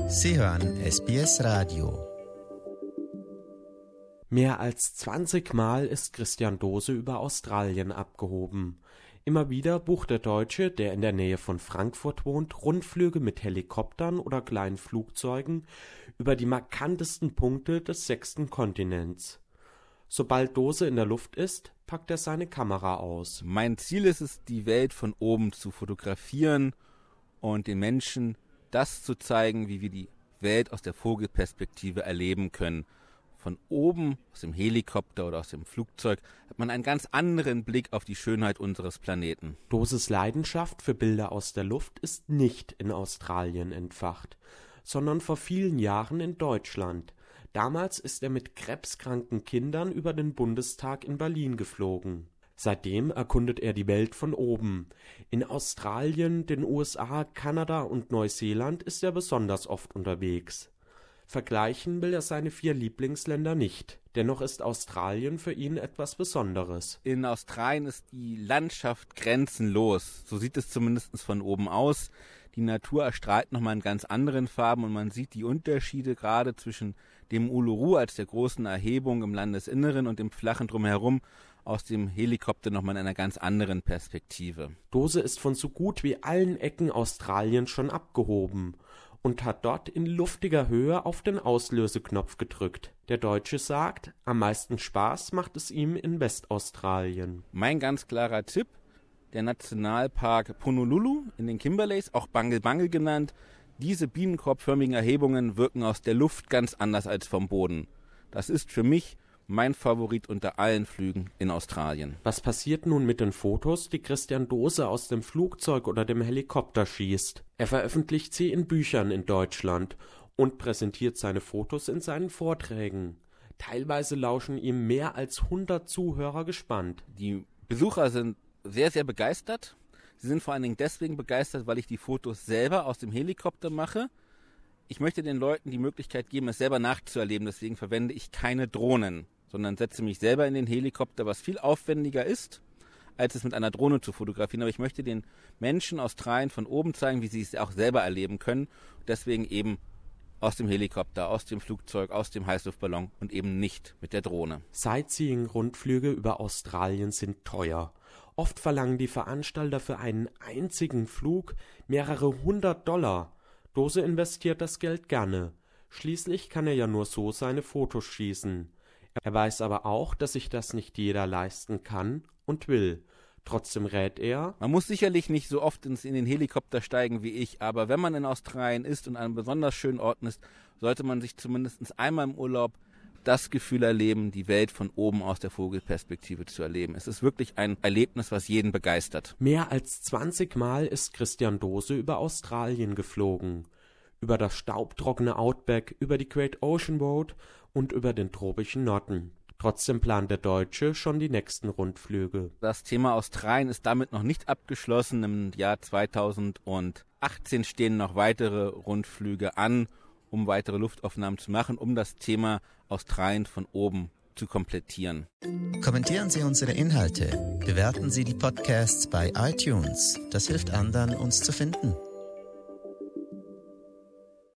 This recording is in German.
Sie hören SBS Radio. Mehr als 20 Mal ist Christian Dose über Australien abgehoben. Immer wieder bucht der Deutsche, der in der Nähe von Frankfurt wohnt, Rundflüge mit Helikoptern oder kleinen Flugzeugen über die markantesten Punkte des 6. Kontinents. Sobald Dose in der Luft ist, packt er seine Kamera aus. Mein Ziel ist es, die Welt von oben zu fotografieren und den Menschen das zu zeigen, wie wir die Welt aus der Vogelperspektive erleben können. Von oben, aus dem Helikopter oder aus dem Flugzeug, hat man einen ganz anderen Blick auf die Schönheit unseres Planeten. Doses Leidenschaft für Bilder aus der Luft ist nicht in Australien entfacht, sondern vor vielen Jahren in Deutschland. Damals ist er mit krebskranken Kindern über den Bundestag in Berlin geflogen. Seitdem erkundet er die Welt von oben. In Australien, den USA, Kanada und Neuseeland ist er besonders oft unterwegs. Vergleichen will er seine 4 Lieblingsländer nicht. Dennoch ist Australien für ihn etwas Besonderes. In Australien ist die Landschaft grenzenlos. So sieht es zumindest von oben aus. Die Natur erstrahlt nochmal in ganz anderen Farben und man sieht die Unterschiede gerade zwischen dem Uluru als der großen Erhebung im Landesinneren und dem flachen Drumherum aus dem Helikopter nochmal in einer ganz anderen Perspektive. Dose ist von so gut wie allen Ecken Australiens schon abgehoben und hat dort in luftiger Höhe auf den Auslöseknopf gedrückt. Der Deutsche sagt, am meisten Spaß macht es ihm in Westaustralien. Mein ganz klarer Tipp: der Nationalpark Punululu in den Kimberleys, auch Bangle Bangle genannt. Diese bienenkorbförmigen Erhebungen wirken aus der Luft ganz anders als vom Boden. Das ist für mich mein Favorit unter allen Flügen in Australien. Was passiert nun mit den Fotos, die Christian Dose aus dem Flugzeug oder dem Helikopter schießt? Er veröffentlicht sie in Büchern in Deutschland und präsentiert seine Fotos in seinen Vorträgen. Teilweise lauschen ihm mehr als 100 Zuhörer gespannt. Die Besucher sind sehr, sehr begeistert. Sie sind vor allen Dingen deswegen begeistert, weil ich die Fotos selber aus dem Helikopter mache. Ich möchte den Leuten die Möglichkeit geben, es selber nachzuerleben. Deswegen verwende ich keine Drohnen, sondern setze mich selber in den Helikopter, was viel aufwendiger ist, als es mit einer Drohne zu fotografieren. Aber ich möchte den Menschen Australien von oben zeigen, wie sie es auch selber erleben können. Deswegen eben aus dem Helikopter, aus dem Flugzeug, aus dem Heißluftballon und eben nicht mit der Drohne. Sightseeing-Rundflüge über Australien sind teuer. Oft verlangen die Veranstalter für einen einzigen Flug mehrere $100. Dose investiert das Geld gerne. Schließlich kann er ja nur so seine Fotos schießen. Er weiß aber auch, dass sich das nicht jeder leisten kann und will. Trotzdem rät er: Man muss sicherlich nicht so oft in den Helikopter steigen wie ich, aber wenn man in Australien ist und an einem besonders schönen Ort ist, sollte man sich zumindest einmal im Urlaub das Gefühl erleben, die Welt von oben aus der Vogelperspektive zu erleben. Es ist wirklich ein Erlebnis, was jeden begeistert. Mehr als 20 Mal ist Christian Dose über Australien geflogen. Über das staubtrockene Outback, über die Great Ocean Road und über den tropischen Norden. Trotzdem plant der Deutsche schon die nächsten Rundflüge. Das Thema Australien ist damit noch nicht abgeschlossen. Im Jahr 2018 stehen noch weitere Rundflüge an, um weitere Luftaufnahmen zu machen, um das Thema Australien von oben zu komplettieren. Kommentieren Sie unsere Inhalte. Bewerten Sie die Podcasts bei iTunes. Das hilft anderen, uns zu finden.